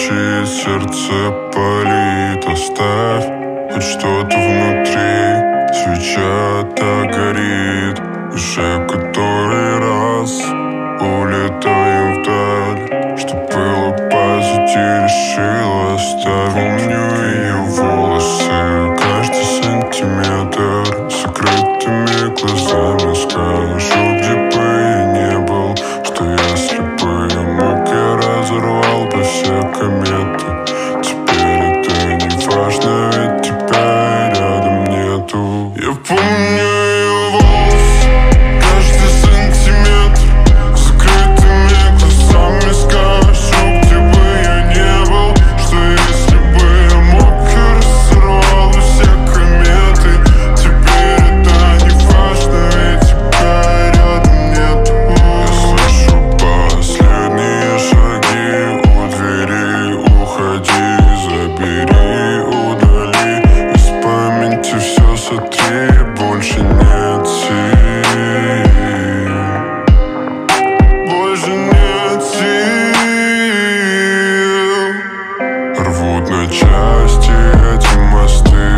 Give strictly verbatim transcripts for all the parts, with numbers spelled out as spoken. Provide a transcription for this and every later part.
молчит, сердце палит. Оставь хоть что-то внутри, свеча так горит. Уже который раз улетаем вдаль, что было по сути решила оставить. Помню ее волосы, каждый сантиметр, с закрытыми глазами скажу, где бы я не был, что если бы я мог, я разорвал бы все кометы. Теперь это не важно, ведь тебя рядом нету. Я помню ее волосы, каждый сантиметр, с закрытыми глазами скажу, где бы я не был, что если бы я мог, я разорвал бы все кометы. Теперь это не важно, ведь тебя рядом нету. Я слышу последние шаги у двери. Уходи, забери, удали, из памяти все сотри, больше нет сил, больше нет сил. Рвут на части эти мосты,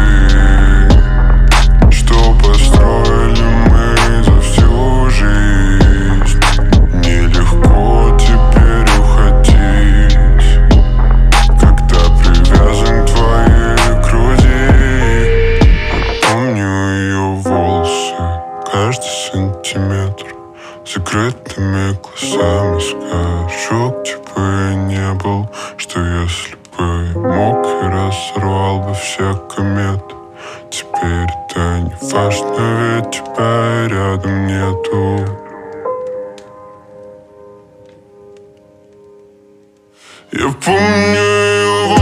что построили мы за всю жизнь. Нелегко теперь уходить, когда привязан к твоей груди. Я помню ее волосы, каждый сантиметр, с закрытыми глазами скажу, где бы я не был, что если бы я мог, я разорвал бы все кометы. Теперь это не важно, ведь тебя рядом нету. Я помню его